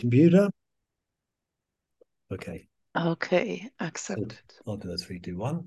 computer. Okay. Okay, accepted. I'll do a 3, 2, 1.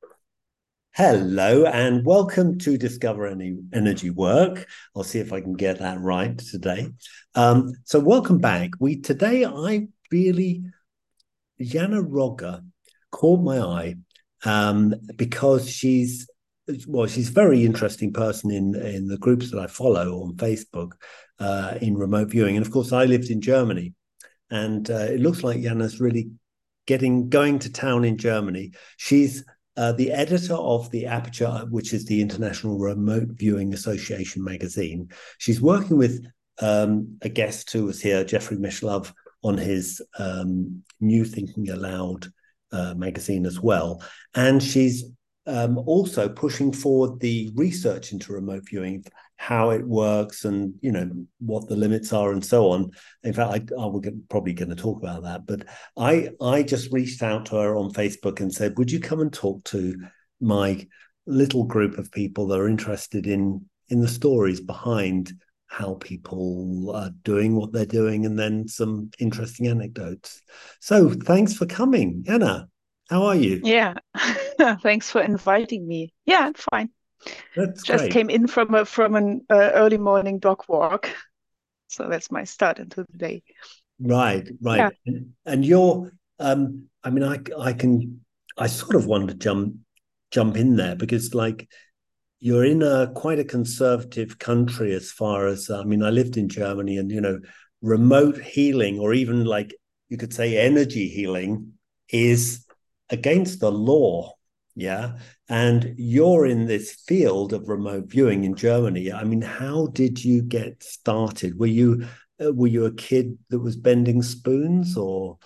Hello and welcome to Discover Energy Work. I'll see if I can get that right today. So welcome back. I really Jana Rogge caught my eye because she's a very interesting person in the groups that I follow on Facebook in remote viewing. And of course, I lived in Germany, and it looks like Jana's really going to town in Germany. She's the editor of the Aperture, which is the International Remote Viewing Association magazine. She's working with a guest who was here, Jeffrey Mishlove, on his New Thinking Aloud magazine as well. And she's also pushing forward the research into remote viewing, how it works, and what the limits are, and so on. In fact, we're probably going to talk about that. But I just reached out to her on Facebook and said, "Would you come and talk to my little group of people that are interested in the stories behind how people are doing what they're doing, and then some interesting anecdotes?" So thanks for coming, Anna. How are you? Yeah, thanks for inviting me. Yeah, I'm fine. That's Just great. came in from an early morning dog walk, so that's my start into the day. Right, Yeah. right. And you're, I mean, I sort of want to jump in there because, like, you're in a quite a conservative country as far as, I mean, I lived in Germany, and remote healing, or even like you could say energy healing, is against the law. Yeah. And you're in this field of remote viewing in Germany. I mean, how did you get started? Were you a kid that was bending spoons, or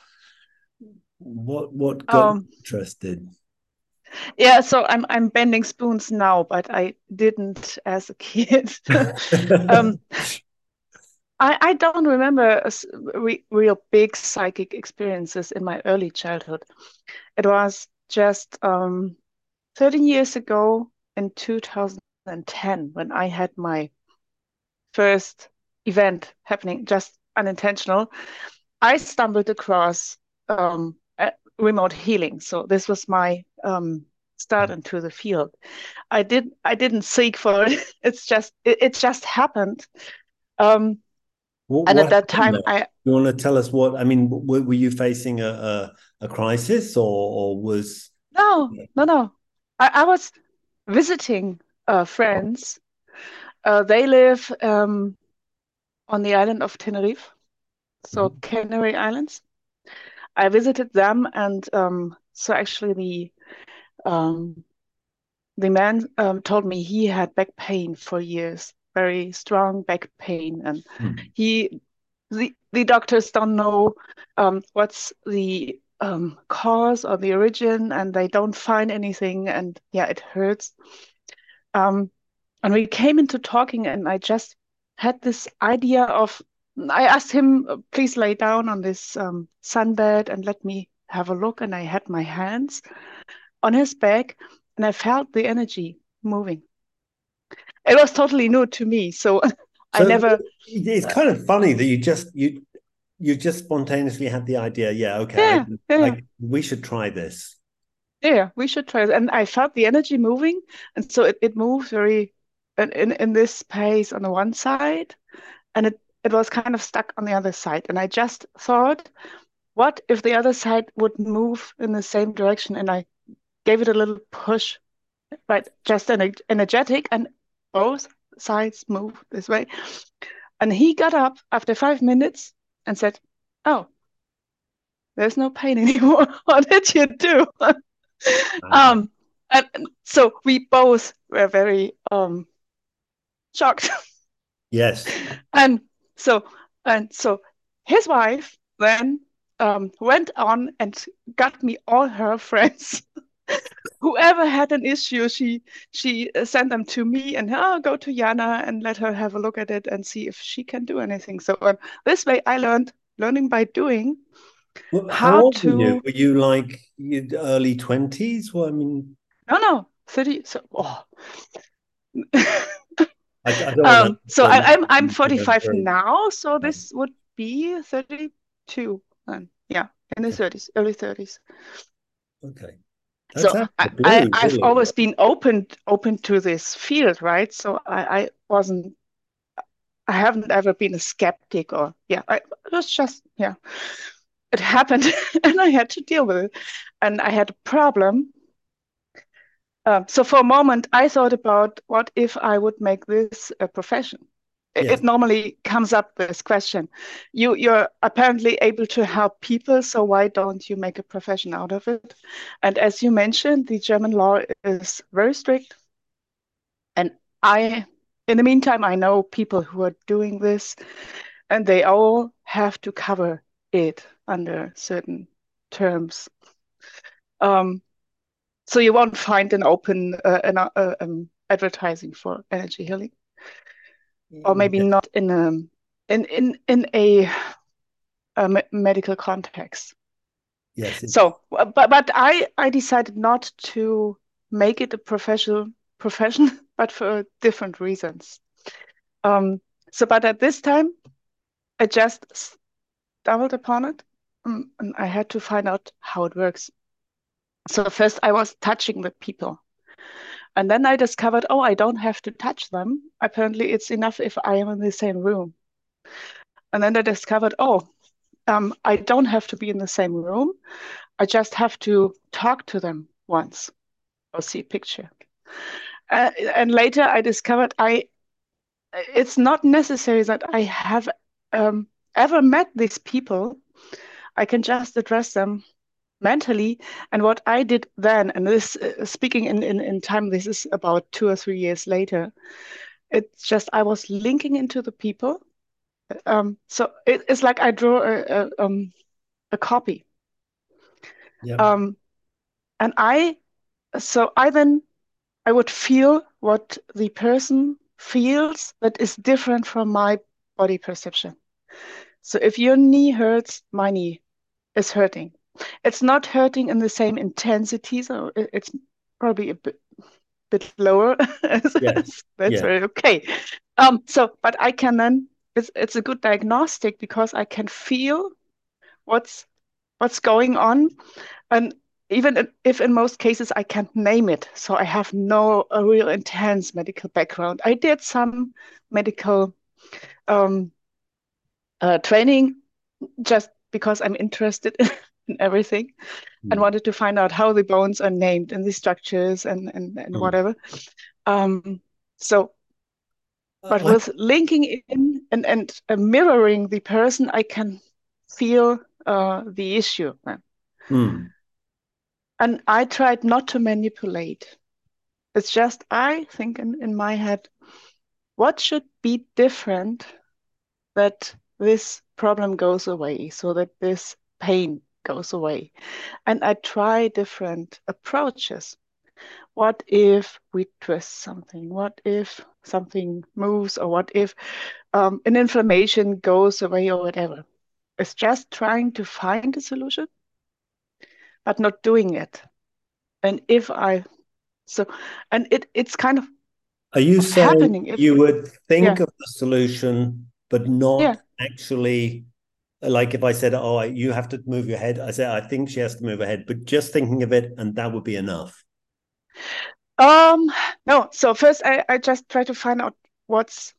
what got you Um, interested? yeah, so I'm bending spoons now, but I didn't as a kid. Um, I don't remember real big psychic experiences in my early childhood. It was just 13 years ago in 2010 when I had my first event happening, just unintentional. I stumbled across remote healing. So this was my start into the field. I didn't seek for it. It just happened. Um, and What at that happened time, there? You want to tell us what? I mean, were you facing a crisis, or was? no. I was visiting friends. They live on the island of Tenerife, so Mhm. Canary Islands. I visited them, and so actually um, the man told me he had back pain for years, very strong back pain, and he the doctors don't know what's the cause or the origin, and they don't find anything, and yeah, it hurts. Um, and we came into talking, and I just had this idea of. I asked him, please lay down on this sunbed and let me have a look. And I had my hands on his back, and I felt the energy moving. It was totally new to me, so I So never. it's Uh, kind of funny that you just spontaneously had the idea. Yeah, okay, yeah, yeah, we should try this. yeah. We should try it. And I felt the energy moving, and so it moved very in this space on the one side, and it was kind of stuck on the other side. And I just thought, what if the other side would move in the same direction? And I gave it a little push, right? Just energetic, and both sides move this way. And he got up after 5 minutes and said, "Oh, there's no pain anymore. What did you do?" Wow. um, and so we both were very shocked. Yes. And so and so his wife then went on and got me all her friends. Whoever had an issue, she sent them to me, and go to Jana and let her have a look at it and see if she can do anything. So this way, I learning by doing Well, how how old were you? to. Were you like early 20s? Well, I mean, No, 30. So I don't want to so put I'm you to 45 very. now, so this would be 32 then. Yeah, in the Okay. 30s, early 30s. Okay. That's So out of the I, blue, I've really. always been open to this field, right? So I haven't ever been a skeptic or yeah, it was just yeah, it happened and I had to deal with it. And I had a problem. So for a moment, I thought about what if I would make this a profession? Yes. It normally comes up this question. You're apparently able to help people, so why don't you make a profession out of it? And as you mentioned, the German law is very strict. And in the meantime, I know people who are doing this, and they all have to cover it under certain terms. Um, so you won't find an open advertising for energy healing, or maybe Yes. not in a medical context. Yes. So, but I decided not to make it a profession, but for different reasons. Um, so, but at this time, I just stumbled upon it, and I had to find out how it works. So first, I was touching the people. And then I discovered, oh, I don't have to touch them. Apparently, it's enough if I am in the same room. And then I discovered, oh, I don't have to be in the same room. I just have to talk to them once or see a picture. And later I discovered it's not necessary that I have ever met these people. I can just address them mentally. And what I did then, and this speaking in time, this is about 2 or 3 years later. It's just I was linking into the people. So it's like I draw a copy. Yep. Um, and I then I would feel what the person feels that is different from my body perception. So if your knee hurts, my knee is hurting. It's not hurting in the same intensity, so it's probably a bit lower. Yes. That's Yes. very okay. But I can then it's a good diagnostic because I can feel what's going on, and even if in most cases I can't name it, so I have no a real intense medical background. I did some medical um, training just because I'm interested in everything and Mm. wanted to find out how the bones are named and the structures and Mm. whatever. Um, so, but I, with linking in and mirroring the person, I can feel the issue. mm. And I tried not to manipulate. It's just I think in my head, what should be different that this problem goes away, so that this pain goes away. And I try different approaches. What if we twist something? What if something moves? Or what if an inflammation goes away or whatever? It's just trying to find a solution, but not doing it. And if I so and it's kind of Are you saying happening if you would yeah think of the solution, but yeah not actually, like if I said, "Oh, you have to move your head," I say, "I think she has to move her head," but just thinking of it, and that would be enough. um no, so first I just try to find out what's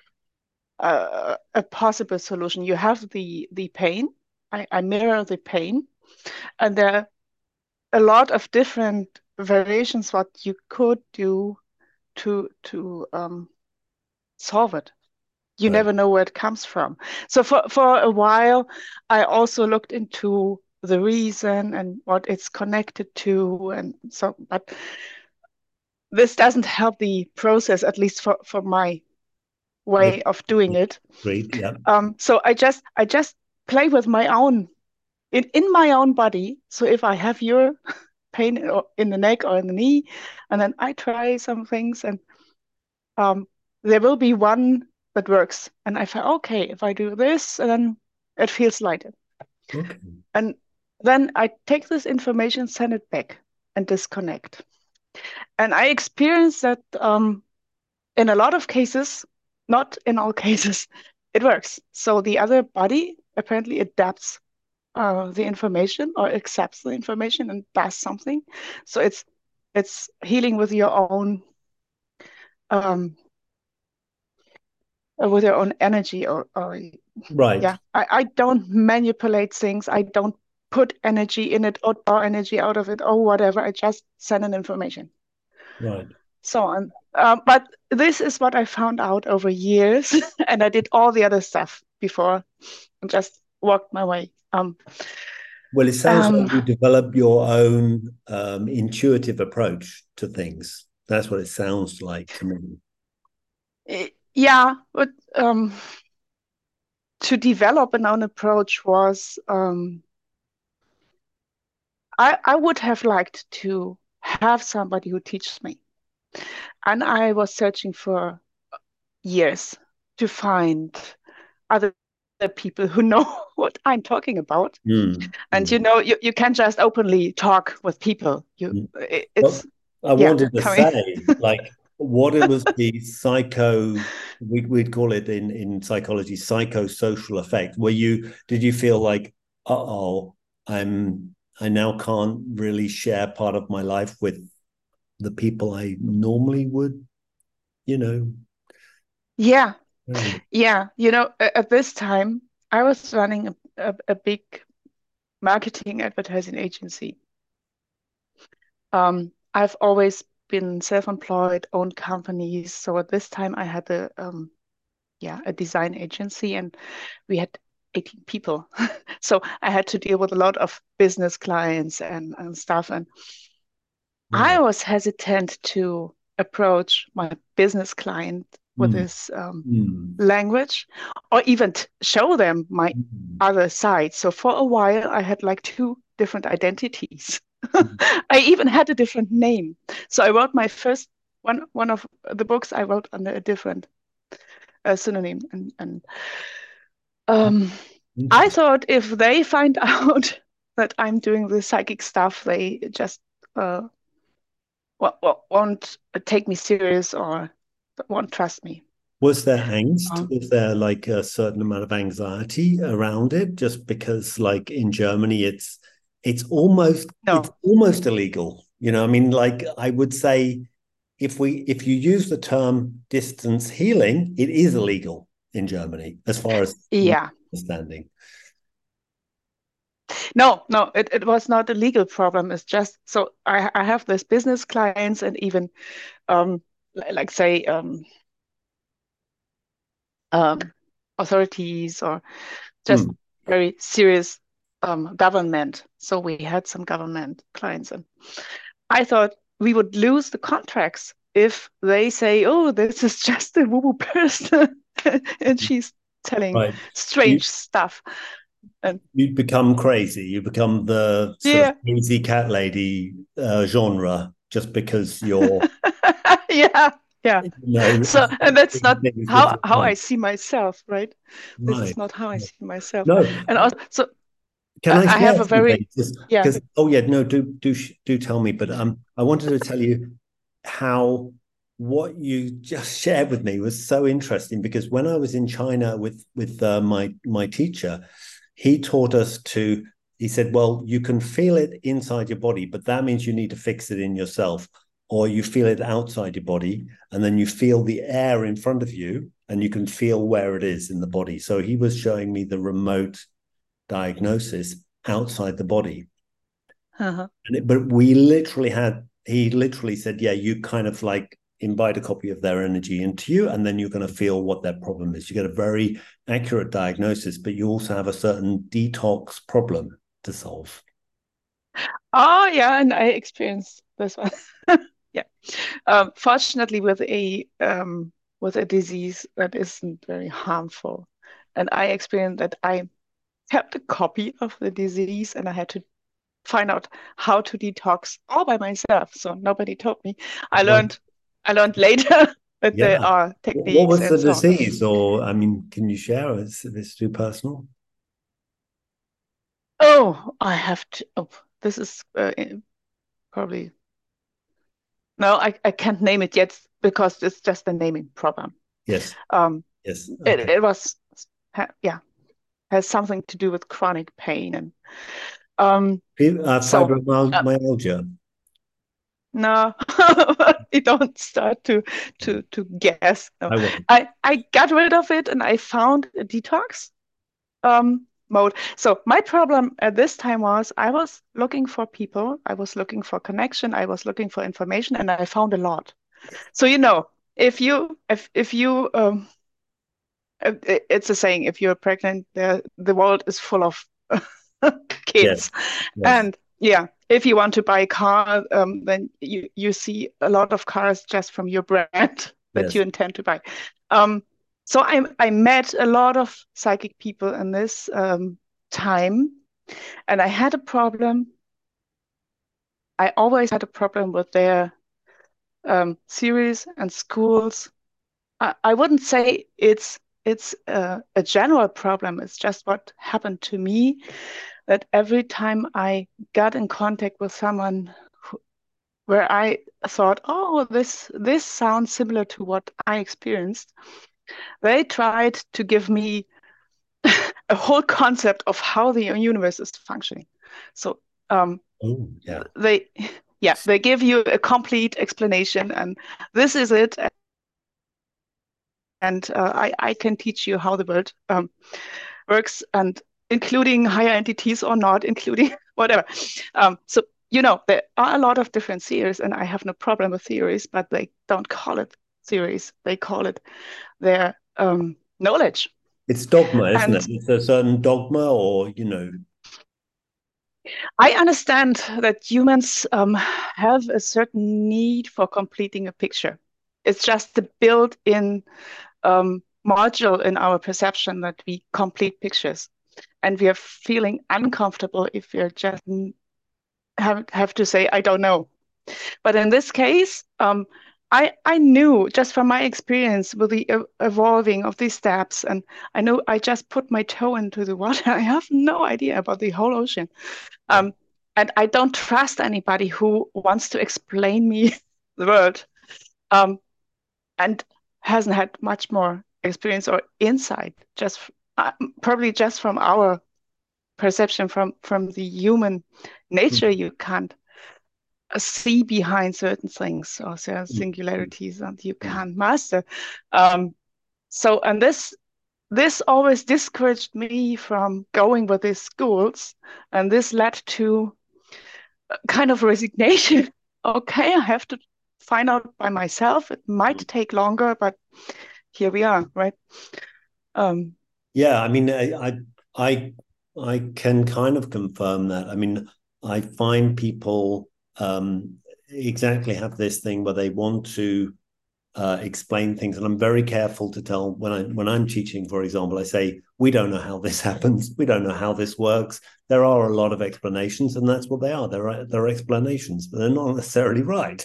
a possible solution. You have the pain. I mirror the pain, and there are a lot of different variations what you could do to solve it. You Right. never know where it comes from. So for a while, I also looked into the reason and what it's connected to, and so. But this doesn't help the process, at least for my Okay. way of doing it. Great. Yeah. So I just play with my own in my own body. So if I have your pain in the neck or in the knee, and then I try some things, and um, there will be one that works, and I feel okay if I do this, and then it feels lighter, Okay. and then I take this information, send it back, and disconnect. And I experience that in a lot of cases, not in all cases, it works. So the other body apparently adapts the information or accepts the information and does something. So it's healing um, with your own energy or Right. yeah. I don't manipulate things. I don't put energy in it or draw energy out of it or whatever. I just send an information. Right. So on. But this is what I found out over years, and I did all the other stuff before and just walked my way. Well, it sounds like Um, you develop your own intuitive approach to things. That's what it sounds like to me. yeah, but to develop an own approach was I would have liked to have somebody who teaches me. And I was searching for years to find other people who know what I'm talking about. Mm, And mm, you can't just openly talk with people. mm. It's But I yeah, wanted to coming. say, like, what it was the we'd call it in psychology, psychosocial effect, where did you feel like, uh-oh, I now can't really share part of my life with the people I normally would, you know? Yeah, Mm, yeah. At this time, I was running a big marketing advertising agency. I've always been self-employed, owned companies. So at this time, I had a design agency, and we had 18 people. So I had to deal with a lot of business clients and stuff. And I right. was hesitant to approach my business client with Mm, this mm, language or even show them my mm, other side. So for a while, I had like two different identities. mm. I even had a different name. So I wrote my first one of the books I wrote under a different synonym. And um, I Interesting. thought if they find out that I'm doing the psychic stuff, they just uh, won't take me serious or won't trust me. Was there angst? Um, Was there like a certain amount of anxiety around it? Just because, like in Germany, it's no, almost illegal. I mean, like I would say, if you use the term distance healing, it is illegal in Germany, as far as my yeah, understanding. no, it was not a legal problem. It's just so I have this business clients and even like say um, authorities or just Hmm. very serious government. So we had some government clients, and I thought we would lose the contracts if they say, "Oh, this is just a woo-woo person," and she's telling Right. You strange stuff. And you become crazy. You become the sort of yeah, crazy cat lady genre just because you're, yeah, yeah. you know, So, and that's not things with how your I see myself, right? This is right. not how I see myself. No, And also, so can I I share have a something? very, Just yeah. because, oh yeah, no, do tell me. But I wanted to tell you how what you just shared with me was so interesting because when I was in China with my teacher, he taught us to. He said, "Well, you can feel it inside your body, but that means you need to fix it in yourself, or you feel it outside your body, and then you feel the air in front of you, and you can feel where it is in the body." So he was showing me the remote diagnosis outside the body. Uh-huh. But he literally said, yeah, you kind of like invite a copy of their energy into you, and then you're going to feel what their problem is. You get a very accurate diagnosis, but you also have a certain detox problem to solve. Oh, yeah, and I experienced this one. Yeah. Fortunately, with a disease that isn't very harmful, and I experienced that I kept a copy of the disease, and I had to find out how to detox all by myself. So nobody told me. I Right. learned, I learned later that there Yeah. are What techniques was the and so on. disease? Or, I mean, can you share? Is this too personal? Oh, I have to. Oh, this is probably no. I can't name it yet because it's just a naming problem. Yes. Um, Yes. it, Okay. it was yeah, has something to do with chronic pain. And um, so Fibromyalgia. no, you don't start to guess. No. I won't. I got rid of it and I found a detox mode. So my problem at this time was I was looking for people, I was looking for connection, I was looking for information, and I found a lot. So if you it's a saying, if you're pregnant, the world is full of Yes, kids. yes, And yeah, if you want to buy a car, then you see a lot of cars just from your brand that yes. you intend to buy. Um, so I met a lot of psychic people in this time, and I had a problem. I always had a problem with their series and schools. I wouldn't say it's a general problem. It's just what happened to me, that every time I got in contact with someone where I thought, oh, this sounds similar to what I experienced, they tried to give me a whole concept of how the universe is functioning. So um, Oh, yeah. they, yeah, they give you a complete explanation, and this is it. And I can teach you how the world works, and including higher entities or not, including whatever. So, there are a lot of different theories, and I have no problem with theories, but they don't call it theories. They call it their knowledge. It's dogma, isn't And it? It's a certain dogma, or I understand that humans have a certain need for completing a picture. It's just the built-in module in our perception that we complete pictures, and we are feeling uncomfortable if we just have to say, I don't know. But in this case, I knew just from my experience with the evolving of these steps, and I know I just put my toe into the water. I have no idea about the whole ocean. yeah. Um, and I don't trust anybody who wants to explain me the world, um, and hasn't had much more experience or insight, just probably just from our perception from the human nature. You can't see behind certain things or certain Mm, mm, singularities, and you mm. can't master. Um, and this always discouraged me from going with these schools, and this led to a kind of resignation. Okay, I have to find out by myself. It might take longer, but here we are, right? Um, Yeah, I mean, I, I can kind of confirm that. I mean, I find people exactly have this thing where they want to explain things, and I'm very careful to tell when I'm teaching, for example, I say we don't know how this happens, we don't know how this works. There are a lot of explanations, and that's what they are. They're explanations, but they're not necessarily right.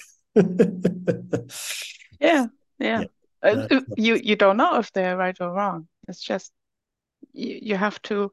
yeah, yeah. Yeah, that, You don't know if they're right or wrong. It's just you have to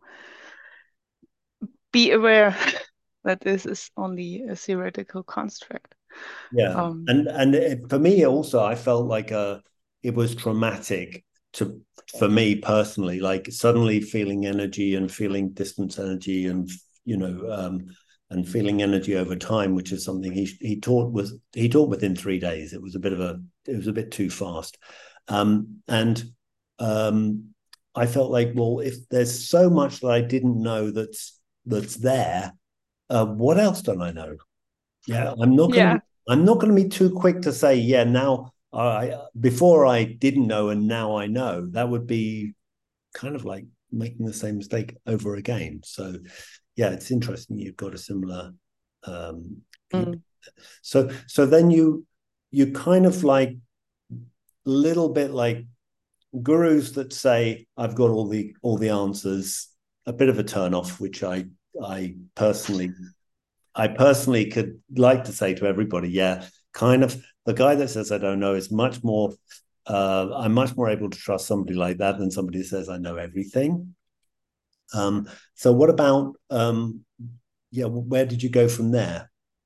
be aware that this is only a theoretical construct. yeah, Um, and for me also, I felt like it was traumatic to for me personally, like suddenly feeling energy and feeling distance energy, and you know, and feeling energy over time, which is something he taught within 3 days. It was a bit too fast, and um, I felt like, well, if there's so much that I didn't know that's there, what else don't I know? Yeah, yeah, I'm not going to be too quick to say, yeah, now I before I didn't know and now I know. That would be kind of like making the same mistake over again. So yeah, it's interesting you've got a similar view. mm, So then you kind of like little bit like gurus that say I've got all the answers, a bit of a turn off, which I personally could like to say to everybody, yeah, kind of the guy that says I don't know is much more. I'm much more able to trust somebody like that than somebody who says I know everything. So what about yeah? Where did you go from there?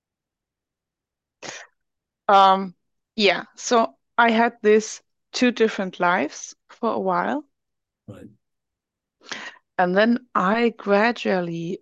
um, yeah. So I had this two different lives for a while. Right. And then I gradually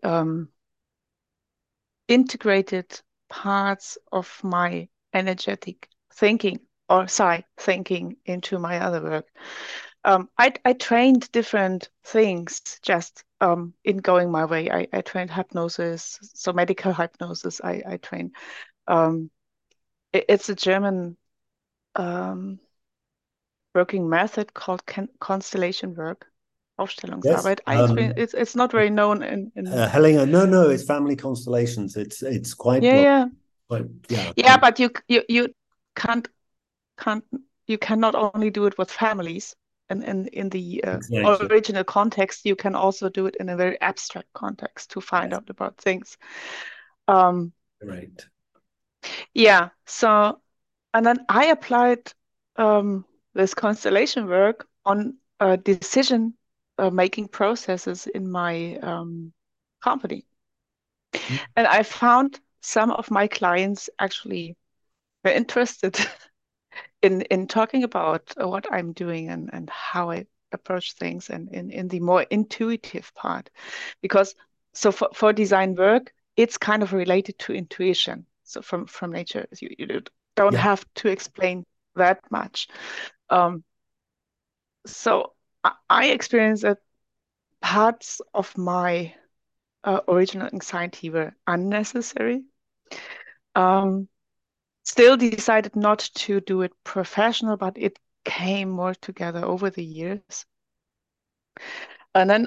integrated parts of my energetic thinking or psi thinking into my other work. I trained different things just in going my way. I trained hypnosis, so medical hypnosis. I trained. Um, it's a German um, working method called constellation work, Yes. Aufstellungsarbeit. It's not very known in Helena, no, no, it's family constellations. It's quite yeah, broad, yeah, quite yeah, yeah. But you can't can't you can not only do it with families and in the exactly. original context, you can also do it in a very abstract context to find Yes, out about things. Um, great. yeah, so and then I applied this constellation work on decision making processes in my company. And I found some of my clients actually were interested in talking about what I'm doing and how I approach things and in the more intuitive part. Because so for design work, it's kind of related to intuition. So from nature, you don't Yeah, have to explain that much. Um, so I experienced that parts of my original anxiety were unnecessary. Um, Still decided not to do it professional, but it came more together over the years. And then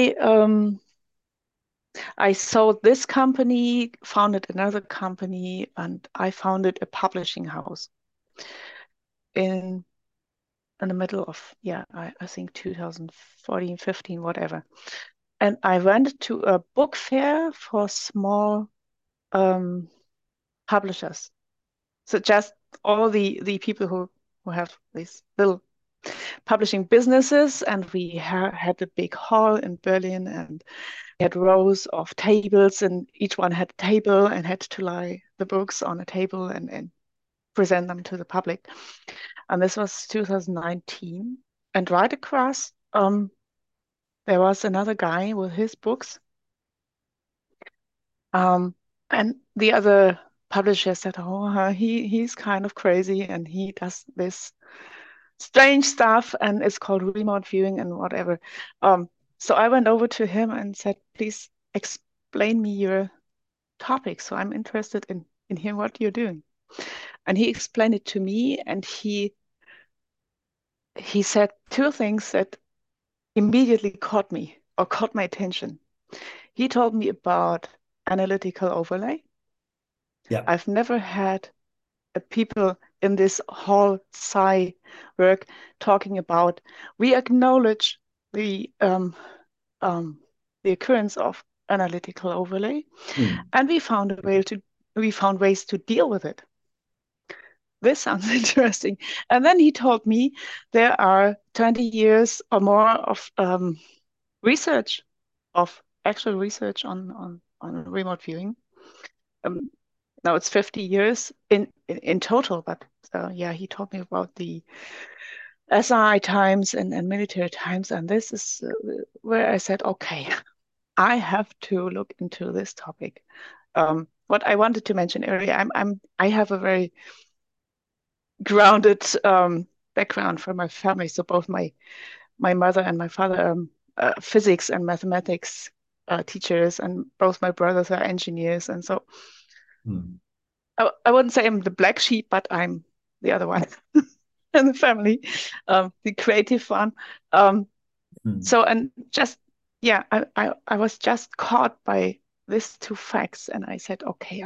I sold this company, founded another company, and I founded a publishing house in in the middle of I think 2014, 15, whatever. And I went to a book fair for small um, publishers. So just all the people who have these little publishing businesses, and we had a big hall in Berlin, and we had rows of tables, and each one had a table and had to lie the books on a table and present them to the public. And this was 2019. And right across, there was another guy with his books, um, and the other publisher said, "Oh, he's kind of crazy, and he does this strange stuff, and it's called remote viewing and whatever." So I went over to him and said, "Please explain me your topic. So I'm interested in hearing what you're doing." And he explained it to me, and he said two things that immediately caught me or caught my attention. He told me about analytical overlay. yeah. I've never had people in this whole psi work talking about we acknowledge the um, um, the occurrence of analytical overlay, Hmm. and we found ways to deal with it. This sounds interesting. And then he told me there are 20 years or more of research, of actual research on remote viewing. Um, Now it's 50 years in total, but yeah, he told me about the SI times and military times, and this is where I said, okay, I have to look into this topic. What I wanted to mention earlier, I have a very grounded background from my family. So both my mother and my father physics and mathematics teachers, and both my brothers are engineers. And so Hmm. I wouldn't say I'm the black sheep, but I'm the other one in the family, the creative one. Um, Hmm. so and just yeah, I was just caught by these two facts, and I said, okay,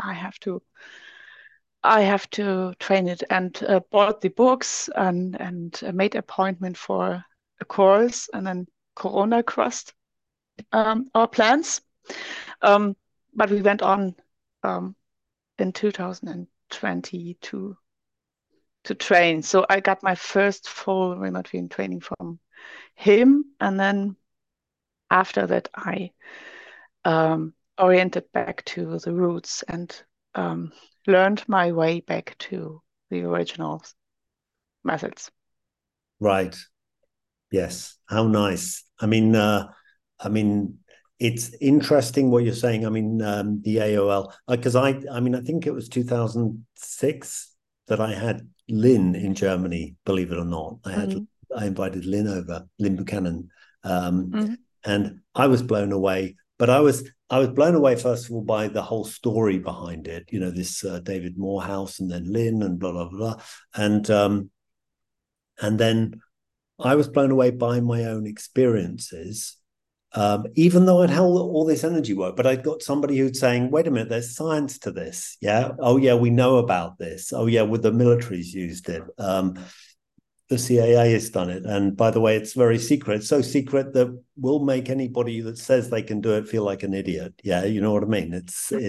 I have to train it, and bought the books and made appointment for a course, and then Corona crossed our plans. Um, but we went on um, in 2020 to train. So I got my first full remote viewing training from him, and then after that I oriented back to the roots and um, learned my way back to the original methods. Right. Yes. How nice. I mean, I mean, it's interesting what you're saying. I mean, the AOL, because I mean, I think it was 2006 that I had Lynn in Germany. Believe it or not, I invited Lynn over, Lynn Buchanan, and I was blown away. But I was blown away first of all by the whole story behind it. You know, this David Morehouse, and then Lynn, and blah blah blah, and then I was blown away by my own experiences, even though I'd held all this energy work. But I'd got somebody who'd saying, wait a minute, there's science to this. Yeah. Oh, yeah, we know about this. Oh, yeah, well, the military's used it. The CIA has done it. And by the way, it's very secret. It's so secret that we'll make anybody that says they can do it feel like an idiot. Yeah, you know what I mean?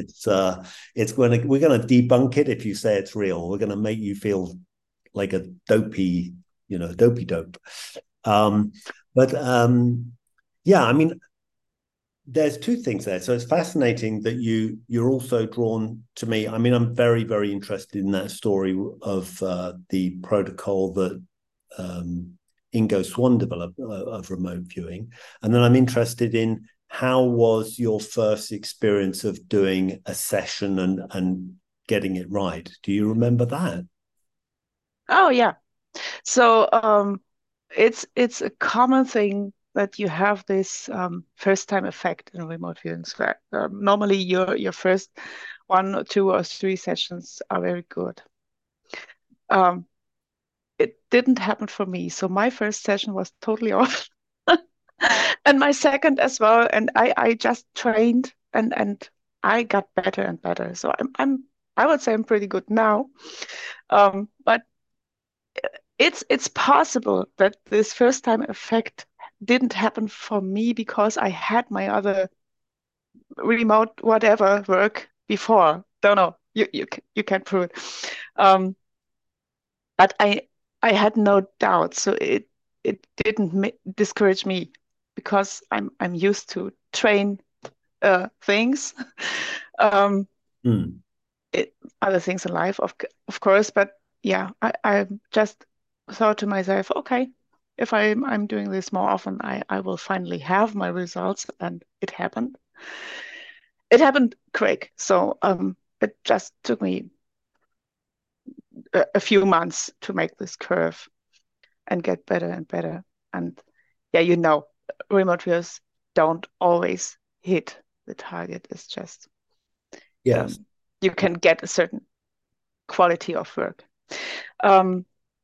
We're gonna debunk it if you say it's real. We're gonna make you feel like a dopey, dopey dope. But yeah, I mean, there's two things there. So it's fascinating that you're also drawn to me. I mean, I'm very, very interested in that story of the protocol that Ingo Swann developed of remote viewing. And then I'm interested in how was your first experience of doing a session and getting it right? Do you remember that? Oh yeah. So it's a common thing that you have this first time effect in remote viewing. So, normally your first 1 or 2 or 3 sessions are very good. Um, it didn't happen for me. So my first session was totally off. And my second as well. And I just trained and I got better and better. So I would say I'm pretty good now. But it's possible that this first time effect didn't happen for me because I had my other remote whatever work before. Don't know. You can't prove it. Um, but I had no doubt, so it didn't discourage me because I'm used to train things, um, Mm. other things in life, of course. But yeah, I just thought to myself, okay, if I'm doing this more often, I will finally have my results, and it happened. It happened quick, so it just took me a few months to make this curve and get better and better. And yeah, remote viewers don't always hit the target. It's just Yes. you can get a certain quality of work. Um,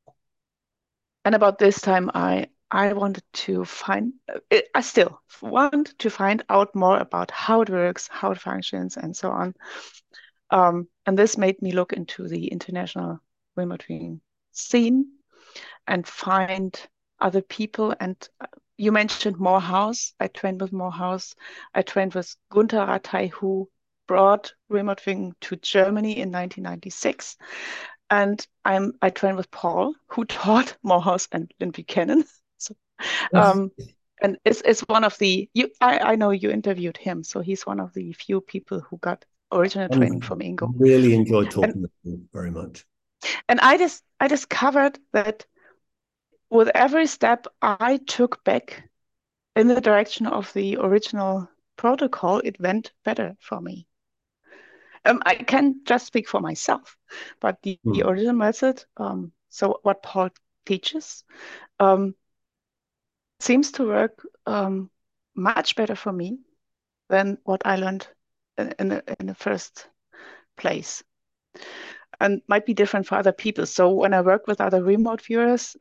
and about this time, I wanted to I still want to find out more about how it works, how it functions, and so on. And this made me look into the international remote viewing scene and find other people. And you mentioned Morehouse. I trained with Morehouse. I trained with Gunther Rattay, who brought remote viewing to Germany in 1996. And I trained with Paul, who taught Morehouse and Lynn Buchanan. So, Yes. and it's one of I know you interviewed him, so he's one of the few people who got original training from Ingo. Really enjoyed And talking with you very much. and I discovered that with every step I took back in the direction of the original protocol, it went better for me. I can just speak for myself, but the Mm. original method, so what Paul teaches, um, seems to work much better for me than what I learned in the first place, and might be different for other people. So when I work with other remote viewers,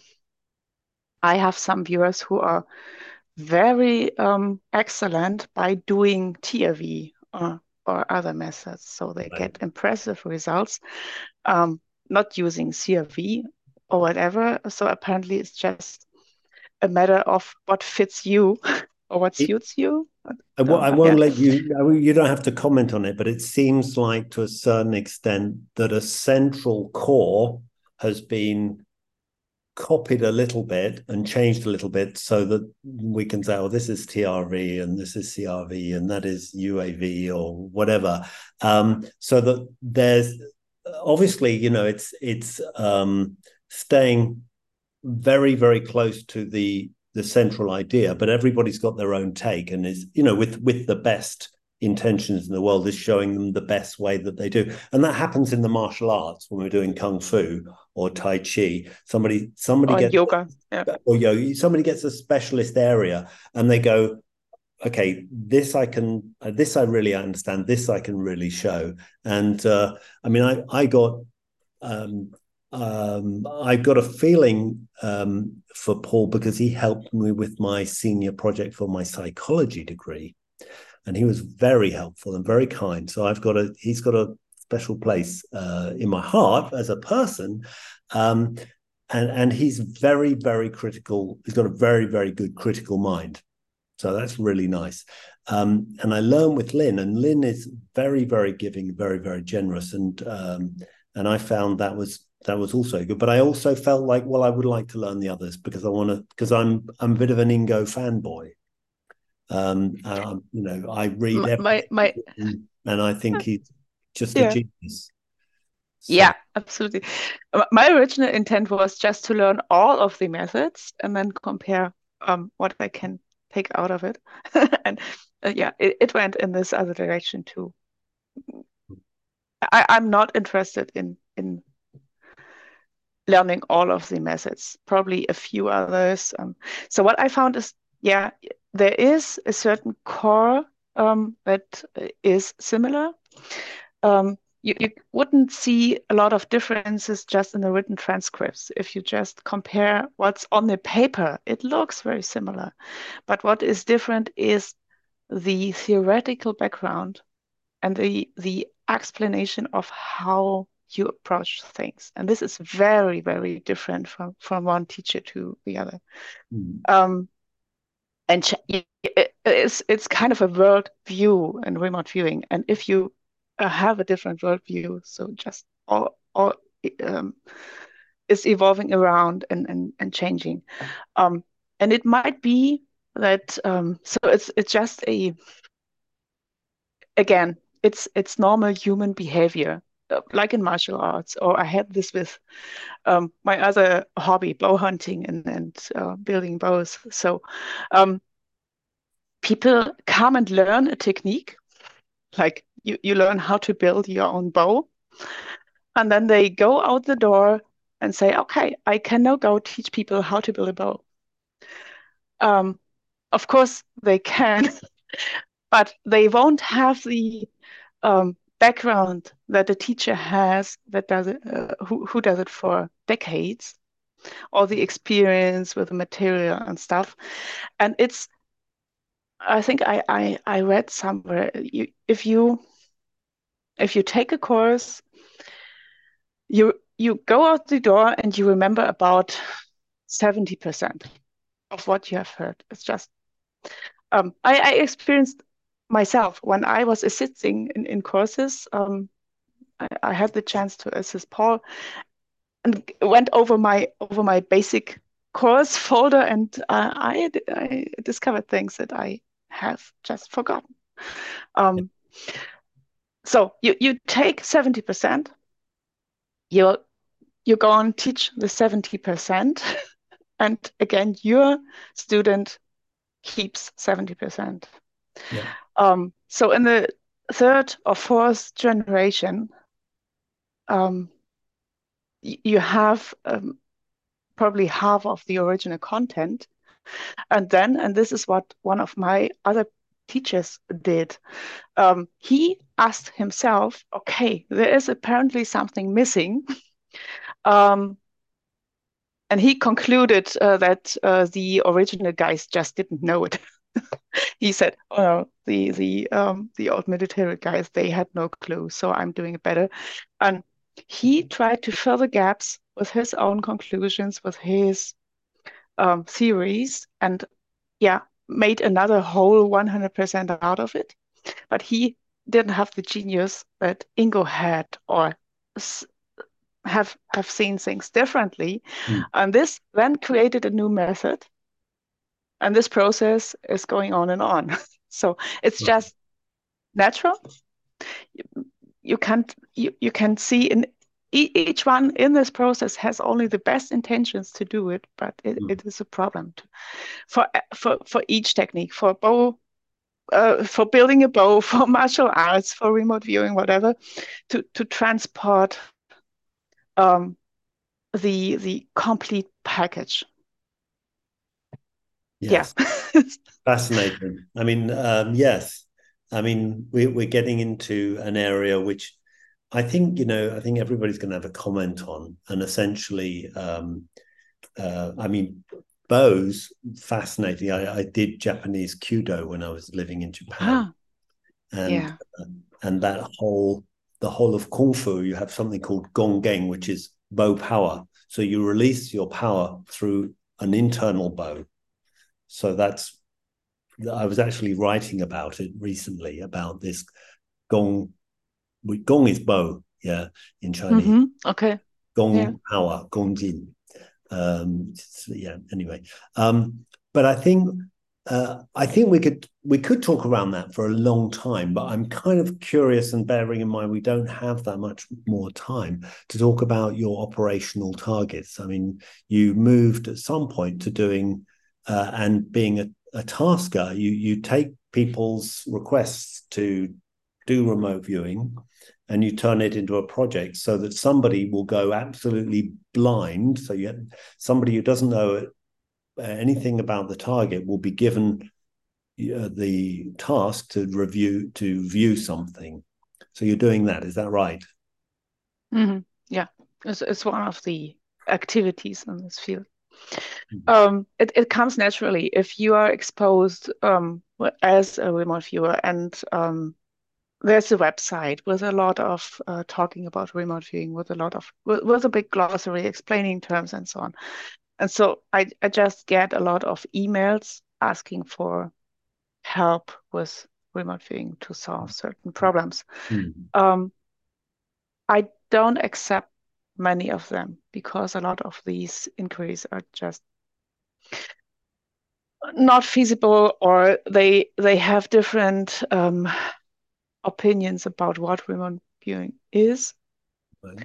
I have some viewers who are very excellent by doing TRV or other methods. So they Right. get impressive results, not using CRV or whatever. So apparently it's just a matter of what fits you or what It, suits you. I won't Yeah. let you, you don't have to comment on it, but it seems like to a certain extent that a central core has been copied a little bit and changed a little bit so that we can say, oh, this is TRV and this is CRV and that is UAV or whatever. So that there's obviously, it's staying very, very close to the the central idea, but everybody's got their own take, and is, with the best intentions in the world, is showing them the best way that they do. And that happens in the martial arts when we're doing kung fu or tai chi. Somebody or gets yoga, yeah. or yoga, somebody gets a specialist area, and they go, okay, this I really understand, this I can really show. And I mean, I got I got a feeling for Paul because he helped me with my senior project for my psychology degree, and he was very helpful and very kind. So he's got a special place in my heart as a person, and he's very, very critical. He's got a very, very good critical mind. So that's really nice. And I learned with Lynn, and Lynn is very, very giving, very, very generous. And I found that was also good. But I also felt like, well, I would like to learn the others because I'm a bit of an Ingo fanboy. I read everything, and I think he's just a genius. So. Yeah, absolutely. My original intent was just to learn all of the methods and then compare what I can take out of it. And it went in this other direction too. I'm not interested in learning all of the methods, probably a few others. So what I found is, there is a certain core that is similar. You wouldn't see a lot of differences just in the written transcripts. If you just compare what's on the paper, it looks very similar. But what is different is the theoretical background and the explanation of how you approach things. And this is very, very different from one teacher to the other. And it's kind of a world view and remote viewing. And if you have a different world view, so just all is evolving around and changing. And it might be that so it's just again, it's normal human behavior, like in martial arts. Or I had this with my other hobby, bow hunting and building bows. So people come and learn a technique, like you learn how to build your own bow, and then they go out the door and say, okay, I can now go teach people how to build a bow. Of course they can, but they won't have the background that the teacher has that does it, who does it for decades, or the experience with the material and stuff. And I think I read somewhere, if you take a course, you go out the door and you remember about 70% of what you have heard. It's just I experienced myself when I was assisting in courses. I had the chance to assist Paul and went over my basic course folder, and I discovered things that I have just forgotten. So you take 70%, you go and teach the 70%, and again your student keeps 70%. Yeah. So in the third or fourth generation, you have probably half of the original content. And this is what one of my other teachers did. He asked himself, okay, there is apparently something missing. And he concluded that the original guys just didn't know it. He said, "Oh no, the old military guys, they had no clue, so I'm doing it better." And he tried to fill the gaps with his own conclusions, with his theories, and made another whole 100% out of it. But he didn't have the genius that Ingo had, or have seen things differently. And this then created a new method. And this process is going on and on. So it's just natural. You can see each one in this process has only the best intentions to do it, but Mm. it is a problem for each technique, for bow, for building a bow, for martial arts, for remote viewing, whatever, to transport um, the complete package. Yeah. Yes. Fascinating. I mean, yes. I mean, we're getting into an area which I think, I think everybody's going to have a comment on. And essentially, I mean, bows, fascinating. I did Japanese Kyudo when I was living in Japan. Ah, And yeah. and the whole of Kung Fu, you have something called Gong Geng, which is bow power. So you release your power through an internal bow. So that's I was actually writing about it recently about this gong. Gong is bow, yeah, in Chinese. Okay. Yeah. Gong power, gong jin. Yeah. Anyway, but I think we could talk around that for a long time. But I'm kind of curious, and bearing in mind we don't have that much more time to talk about your operational targets. I mean, you moved at some point to doing and being a tasker. You take people's requests to do remote viewing and you turn it into a project so that somebody will go absolutely blind. So you have somebody who doesn't know anything about the target will be given the task to view something. So you're doing that, is that right? Yeah. It's one of the activities in this field. Mm. It comes naturally if you are exposed as a remote viewer, and there's a website with a lot of talking about remote viewing, with a lot of with a big glossary explaining terms and so on. And so I just get a lot of emails asking for help with remote viewing to solve certain problems. Mm. Um, I don't accept many of them because a lot of these inquiries are just not feasible, or they have different opinions about what remote viewing is. Right.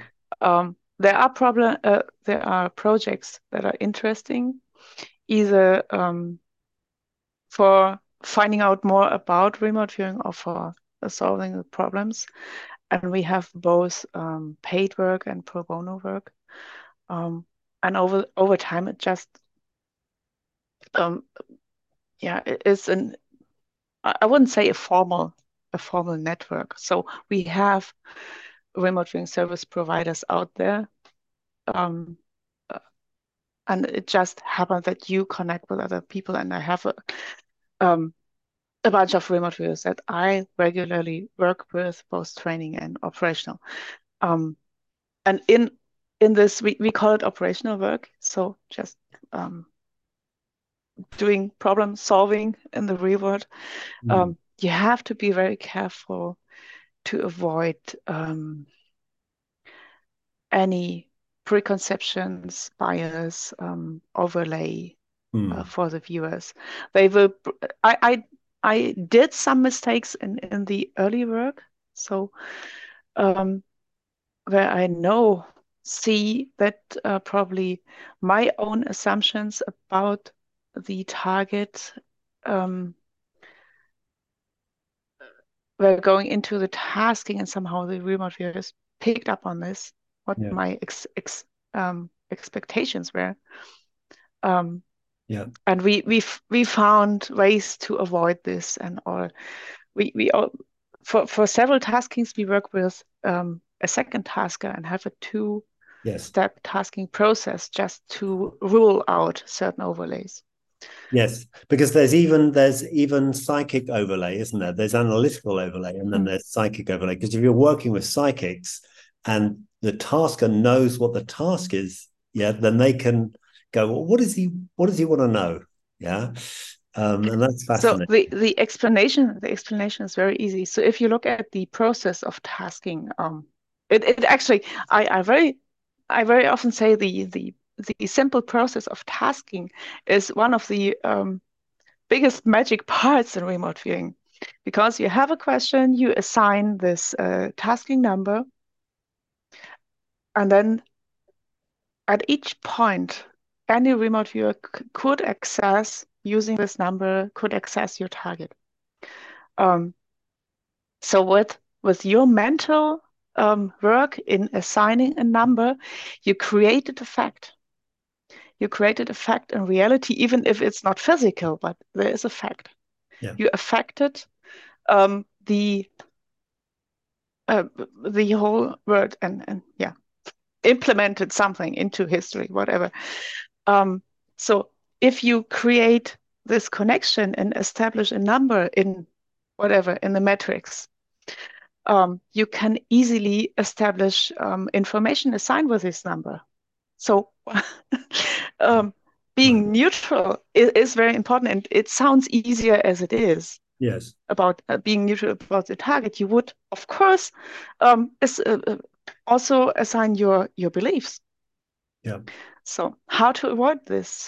There are projects that are interesting, either for finding out more about remote viewing or for solving the problems. And we have both paid work and pro bono work. Um, and over time, it just um, yeah, it is an I wouldn't say a formal network. So we have remote viewing service providers out there. Um, uh, and it just happens that you connect with other people, and I have um, a bunch of remote viewers that I regularly work with, both training and operational. Um, and in this, we call it operational work. So just um, doing problem solving in the real world. Mm. You have to be very careful to avoid any preconceptions, bias, overlay Mm. for the viewers. They will. I did some mistakes in the early work, so um, where I know see that probably my own assumptions about the target um, were going into the tasking, and somehow the remote viewers picked up on this, what Yeah. my expectations were. Um, Yeah. and we found ways to avoid this, and all we all for several taskings we work with a second tasker and have a Yes. two-step tasking process just to rule out certain overlays. Yes, because there's even psychic overlay, isn't there? There's analytical overlay, and then Mm. there's psychic overlay. Because if you're working with psychics and the tasker knows what the task is, yeah, then they can go, well, what does he want to know? Yeah. And that's So fascinating. the explanation is very easy. So if you look at the process of tasking, it actually I very often say the simple process of tasking is one of the biggest magic parts in remote viewing, because you have a question, you assign this tasking number, And then at each point, any remote viewer could access, using this number, could access your target. So with your mental work in assigning a number, you created a fact. You created a fact in reality, even if it's not physical, but there is a fact. Yeah. You affected the whole world and yeah, implemented something into history, whatever. So if you create this connection and establish a number in whatever in the matrix, you can easily establish information assigned with this number. So being neutral is very important, and it sounds easier as it is. Yes. About being neutral about the target, you would, of course, also assign your beliefs. Yeah. So how to avoid this?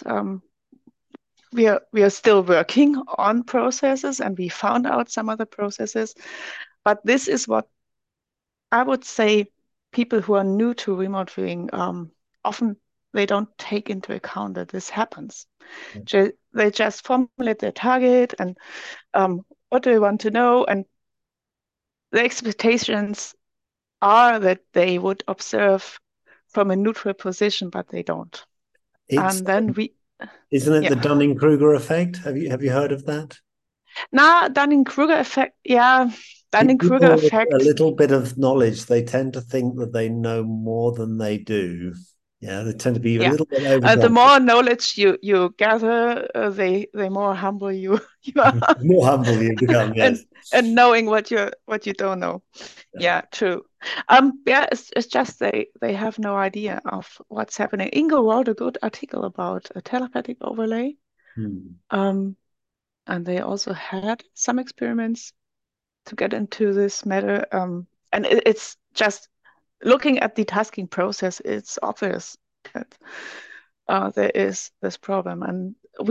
We are still working on processes, and we found out some other processes, but this is what I would say people who are new to remote viewing often they don't take into account that this happens. They just formulate their target and what do they want to know, and the expectations are that they would observe from a neutral position, but they don't. It's And then isn't it yeah. the Dunning-Kruger effect? Have you heard of that? Now, Dunning-Kruger effect, yeah, Dunning-Kruger People with a effect. little bit of knowledge, they tend to think that they know more than they do. Yeah, they tend to be a Yeah, little bit the overconfident. more knowledge you gather, they more humble you you are, More humble you become, and yes. knowing what you don't know. Yeah. Yeah, true. Yeah, it's just they have no idea of what's happening. Ingo wrote a good article about a telepathic overlay. Hmm. And they also had some experiments to get into this matter. And it's just looking at the tasking process, it's obvious that there is this problem, and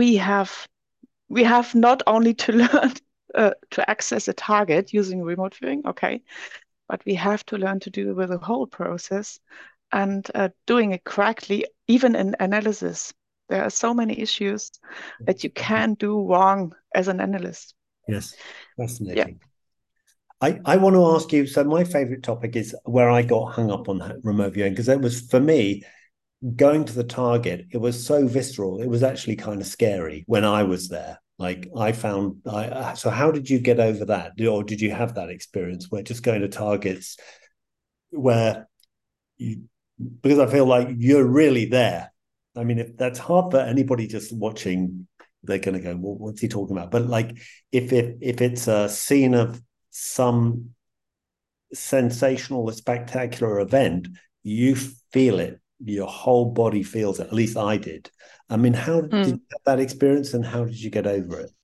we have not only to learn to access a target using remote viewing, okay, but we have to learn to do with the whole process and doing it correctly, even in analysis. There are so many issues that you can do wrong as an analyst. Yes, Yeah. fascinating. I want to ask you. So, my favorite topic is where I got hung up on remote viewing because it was for me going to the target. It was so visceral. It was actually kind of scary when I was there. Like I found. So, how did you get over that, or did you have that experience where just going to targets where you? Because I feel like you're really there. I mean, if that's hard for anybody just watching, they're going to go, "Well, what's he talking about?" But like, if it's a scene of some sensational or spectacular event, you feel it. Your whole body feels it. At least I did. I mean, how did you have that experience, and how did you get over it?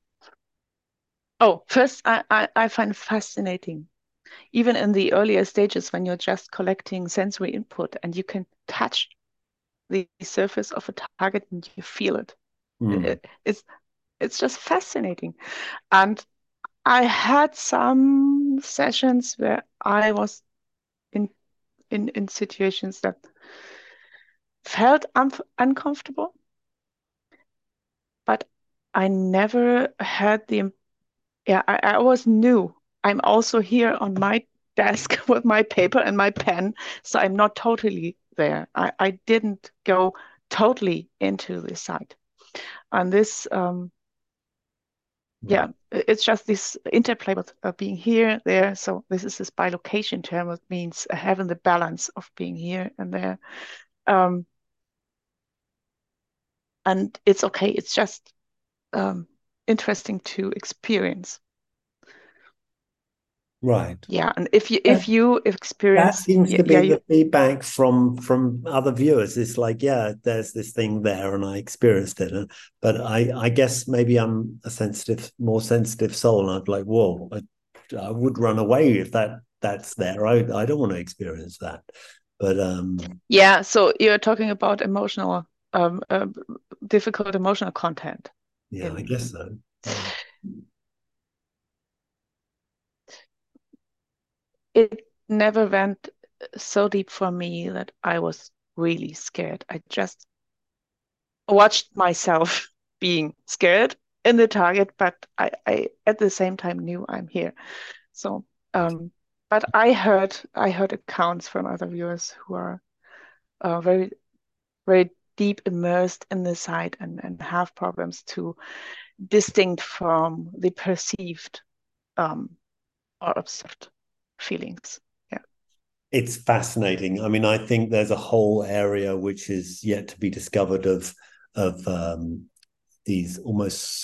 Oh, first, I find fascinating, even in the earlier stages when you're just collecting sensory input and you can touch the surface of a target and you feel it. Mm. It's just fascinating. And I had some sessions where I was in in situations that felt uncomfortable, but I never had the yeah, I always knew I'm also here on my desk with my paper and my pen, so I'm not totally there. I didn't go totally into the site. And this, yeah, Right. it's just this interplay with being here, there. So this is this bilocation term, it means having the balance of being here and there. Um, and it's okay. It's just interesting to experience. Right. Yeah, and That, if you that experience, seems yeah, to yeah, be you the feedback from other viewers. It's like, yeah, there's this thing there, and I experienced it. But I guess maybe I'm a more sensitive soul, and I'm like, whoa, I would run away if that's there. I don't want to experience that. But Yeah, so you're talking about emotional, um, uh, difficult emotional content. yeah, I In guess so. Yeah. it never went. so deep for me that I was really scared. I just watched myself being scared in the target, but I at the same time knew I'm here. So, but I heard accounts from other viewers who are very very deep immersed in the site and have problems to distinct from the perceived or observed feelings. Yeah. It's fascinating. I mean, I think there's a whole area which is yet to be discovered of these almost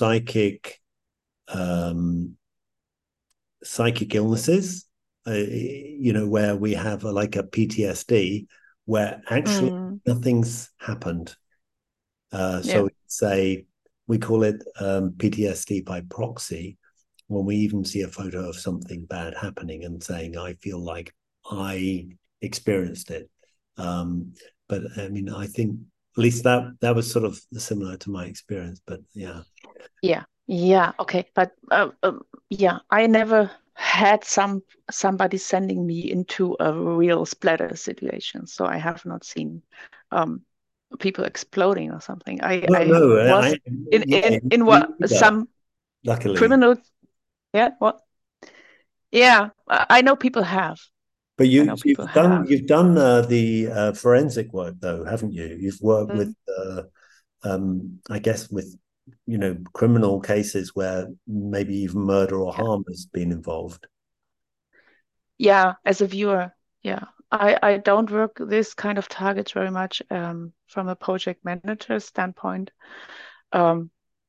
um, psychic illnesses. Where we have like a PTSD, where actually Mm, nothing's happened. yeah. So say we call it PTSD by proxy when we even see a photo of something bad happening and saying, I feel like I experienced it. Um, but I mean, I think at least that was sort of similar to my experience. But yeah. Yeah. Yeah. Okay. But yeah, I never had somebody sending me into a real splatter situation. So I have not seen um, people exploding or something. I No, I no, was yeah, in me what either, some luckily. criminal. Yeah. What? Yeah. I know people have. But I know people you've done have. the forensic work though, haven't you? You've worked with Mm, I guess with criminal cases where maybe even murder or yeah. harm has been involved. Yeah. As a viewer. Yeah. I don't work this kind of targets very much from a project manager standpoint. Um,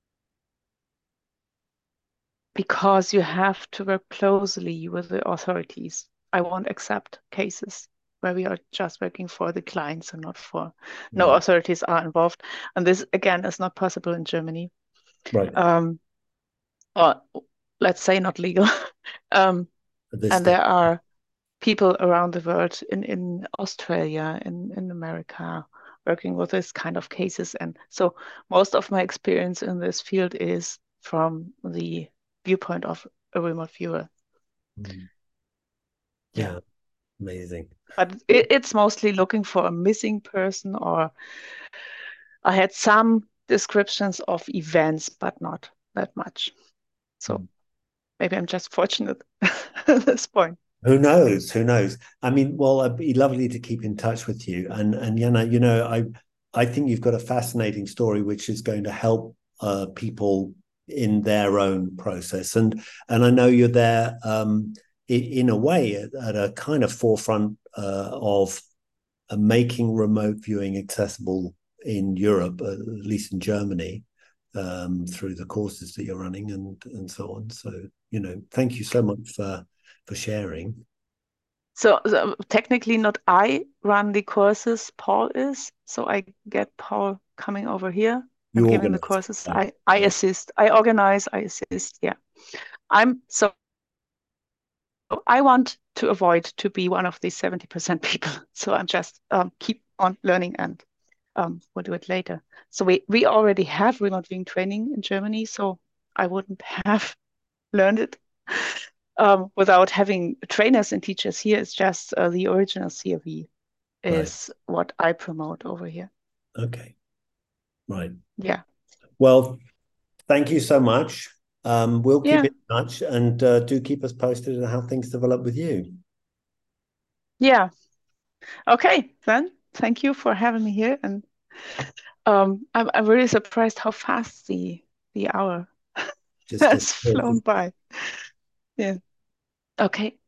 because you have to work closely with the authorities. I won't accept cases where we are just working for the clients and not for no Mm. authorities are involved. And this again is not possible in Germany. Right Um, or let's say not legal. um, at this and stage. there are people around the world in Australia, in America, working with this kind of cases. And so most of my experience in this field is from the viewpoint of a remote viewer. Mm. Yeah. Yeah, amazing. But it's mostly looking for a missing person, or I had some descriptions of events, but not that much. So Mm. maybe I'm just fortunate at this point. Who knows? Who knows? I mean, well, it'd be lovely to keep in touch with you. And Jana, I think you've got a fascinating story which is going to help people in their own process. And I know you're there in a way at a kind of forefront of making remote viewing accessible in Europe, at least in Germany, through the courses that you're running and so on. So, thank you so much for sharing. So technically, not I run the courses, Paul is. So I get Paul coming over here and You giving the organize. courses. Yeah, I yeah, assist, I organize, I assist. Yeah. I'm so I want to avoid to be one of these 70% people. So I'm just keep on learning and we'll do it later. So we already have remote viewing training in Germany, so I wouldn't have learned it without having trainers and teachers here. It's just the original CRV right. is what I promote over here. Okay, right. Yeah. Well, thank you so much. We'll keep Yeah. in touch and do keep us posted on how things develop with you. Yeah. Okay, then thank you for having me here. And I'm really surprised how fast the hour Just has flown by. Yeah. Okay.